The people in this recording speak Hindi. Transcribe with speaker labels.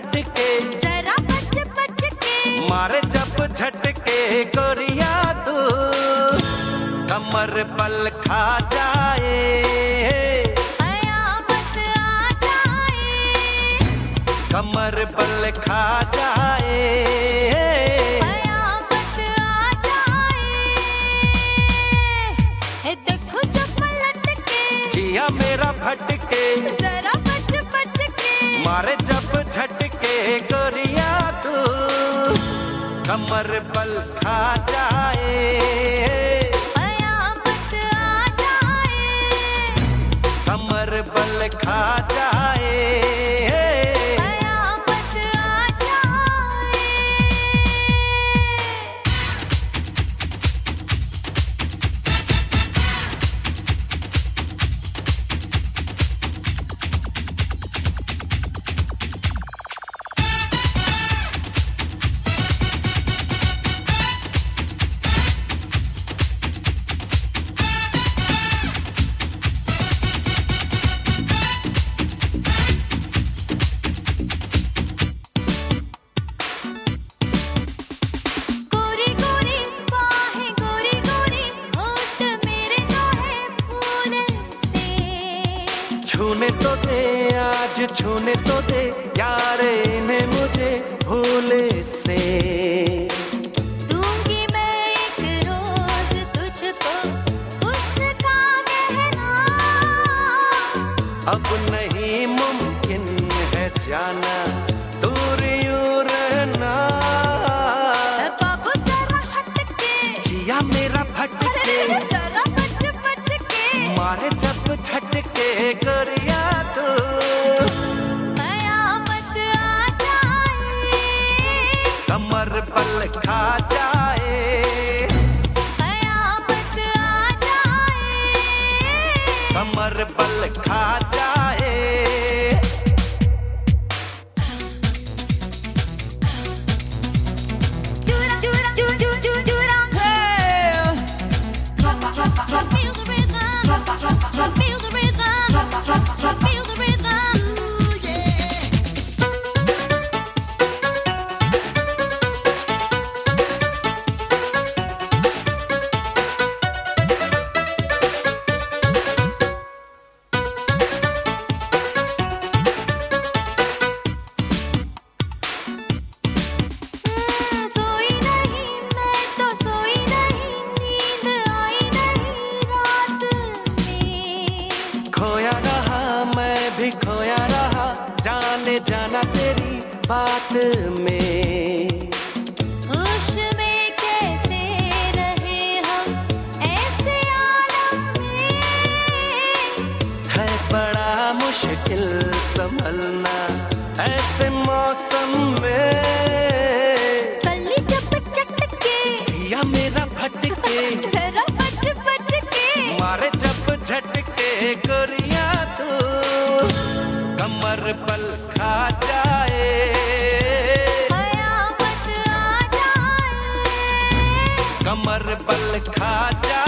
Speaker 1: हटके,
Speaker 2: जरा बच बच के
Speaker 1: मारे जब झटके गोरिया तू, कमर पल खा जाए,
Speaker 2: कयामत आ जाए,
Speaker 1: कमर पल खा जाए,
Speaker 2: कयामत आ जाए। हे देखो जब पलट के,
Speaker 1: जिया मेरा भटके,
Speaker 2: जरा बच बच के
Speaker 1: मारे जब झटके गोरिया तू, कमर पल खा जाए,
Speaker 2: कयामत आ जाए,
Speaker 1: कमर पल खा जाए।
Speaker 2: कयामत आ जाए। गोरी गोरी बाहें, गोरी गोरी होठ मेरे जो है फूल से,
Speaker 1: छूने तो दे आज, छूने तो दे यार इन्हें मुझे भूले से,
Speaker 2: दूंगी मैं एक रोज तुझको हुस्न का गहना,
Speaker 1: अब नहीं मुमकिन है जाना दूर यूं रहना,
Speaker 2: बाबू जरा हट के,
Speaker 1: जिया मेरा भटके,
Speaker 2: जरा बच बच के
Speaker 1: मारे जब झटके गोरिया तू,
Speaker 2: कयामत आ जाए,
Speaker 1: कमर पल खा जाए,
Speaker 2: कयामत आ जाए।
Speaker 1: कमर पल खा जाए।
Speaker 2: Dura, dura, dura, dura, dura, dura. Hey. Feel the rhythm. Feel the rhythm. Feel the rhythm. Yeah. सोई नहीं मैं तो सोई नहीं, नींद आई नहीं रात में,
Speaker 1: खोया रहा मैं भी खोया रहा, जाने जाना तेरी बात में,
Speaker 2: होश में कैसे रहे हम ऐसे आलम में,
Speaker 1: है बड़ा मुश्किल संभलना ऐसे मौसम में,
Speaker 2: कली जब चटके,
Speaker 1: जिया मेरा भटके,
Speaker 2: जरा बच बच के
Speaker 1: मारे जब झटके गोरिया तू, कमर पल खा जाए,
Speaker 2: कयामत आ जाए,
Speaker 1: कमर पल खा जाए।